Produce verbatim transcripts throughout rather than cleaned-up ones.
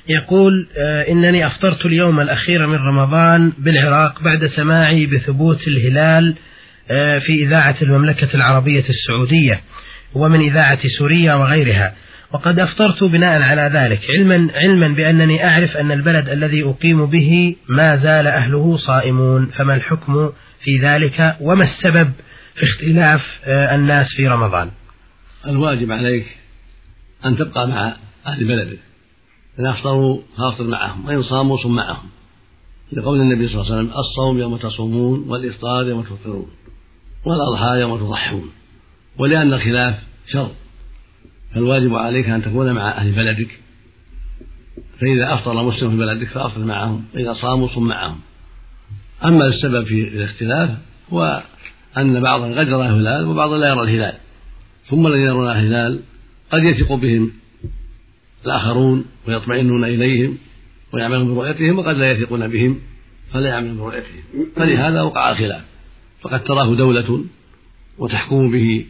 يقول إنني أفطرت اليوم الأخير من رمضان بالعراق بعد سماعي بثبوت الهلال في إذاعة المملكة العربية السعودية ومن إذاعة سوريا وغيرها، وقد أفطرت بناء على ذلك علما, علما بأنني أعرف أن البلد الذي أقيم به ما زال أهله صائمون، فما الحكم في ذلك وما السبب في اختلاف الناس في رمضان؟ الواجب عليك أن تبقى مع أهل بلدك، إن أفطروا فأفطر معهم، وإن صاموا صم معهم، لقول النبي صلى الله عليه وسلم: الصوم يوم تصومون والإفطار يوم تفطرون والأضحى يوم تضحون. ولأن الخلاف شر فالواجب عليك أن تكون مع أهل بلدك، فإذا أفطر مسلم في بلدك فأفطر معهم، وإذا صاموا صم معهم. أما السبب في الاختلاف هو أن بعضا قد يرى الهلال وبعضا لا يرى الهلال، ثم الذين يرون الهلال قد يثق بهم الآخرون ويطمئنون إليهم ويعملون برؤيتهم، وقد لا يثقون بهم فلا يعملون برؤيتهم، فلهذا وقع الخلاف. فقد تراه دولة وتحكم به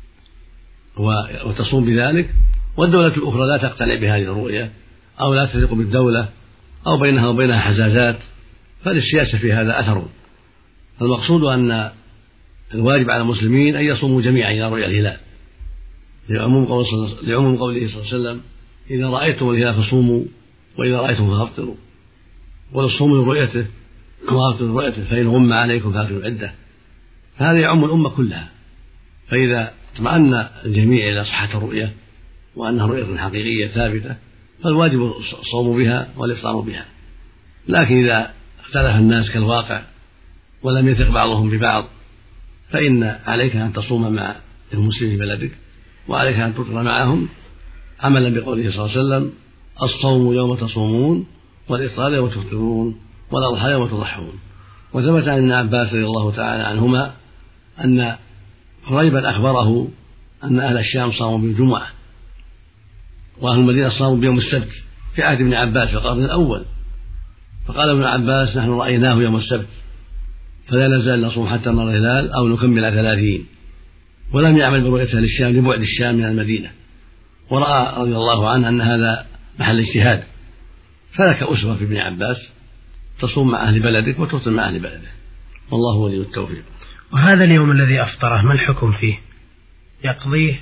وتصوم بذلك، والدولة الأخرى لا تقتنع بهذه الرؤية أو لا تثق بالدولة أو بينها وبينها حزازات، فللسياسة في هذا أثر. المقصود أن الواجب على المسلمين أن يصوموا جميعا إلى رؤيا الهلال، لعموم قوله صلى الله عليه وسلم: إذا رأيتم الهلال فصوموا وإذا رأيتم فأفطروا، وللصوم لرؤيته وأفطر لرؤيته، فإن غم عليكم فأكملوا العدة. فهذا يعم الأمة كلها، فإذا اطمأن الجميع إلى صحة الرؤية وأنها رؤية حقيقية ثابتة فالواجب الصوم بها والإفطار بها. لكن إذا اختلف الناس كالواقع ولم يثق بعضهم ببعض فإن عليك أن تصوم مع المسلمين في بلدك، وعليك أن تفطر معهم عملا بقوله صلى الله عليه وسلم: الصوم يوم تصومون والإفطار يوم تفطرون والأضحى يوم تضحون. وثبت عن ابن عباس رضي الله تعالى عنهما أن قريبا أخبره أن أهل الشام صاموا بالجمعة وأهل المدينة صاموا بيوم السبت في عهد ابن عباس في القرن الأول، فقال ابن عباس: نحن رأيناه يوم السبت فلا نزال نصوم حتى نرى الهلال أو نكمل ثلاثين، ولم يعمل برؤيته للشام لبعد الشام من المدينة، ورأى رضي الله عنه أن هذا محل اجتهاد، فلك أسوة في ابن عباس، تصوم مع أهل بلدك وتفطر مع أهل بلدك، والله ولي التوفيق. وهذا اليوم الذي أفطره ما الحكم فيه؟ يقضيه؟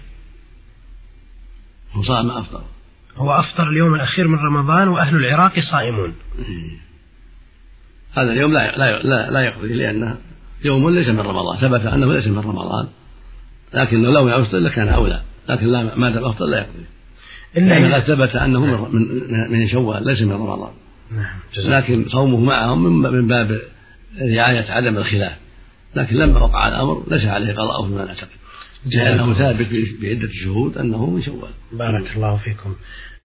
هو صام ما أفطر، هو أفطر اليوم الأخير من رمضان وأهل العراق صائمون. هذا اليوم لا لا لا, لا يقضي، لأنه يوم ليس من رمضان، ثبت أنه ليس من رمضان، لكن لو يفطر لكان أولى، لكن لا، ما دام أفطر لا يقضي، لأن قد ثبت أنه من من شوال ليس من رمضان. لكن صومه معهم من باب رعاية عدم الخلاف، لكن لما وقع الأمر ليس عليه قضاءه فيما نعتقد، لأنه ثابت بعدة شهود أنه من شوال. بارك الله فيكم.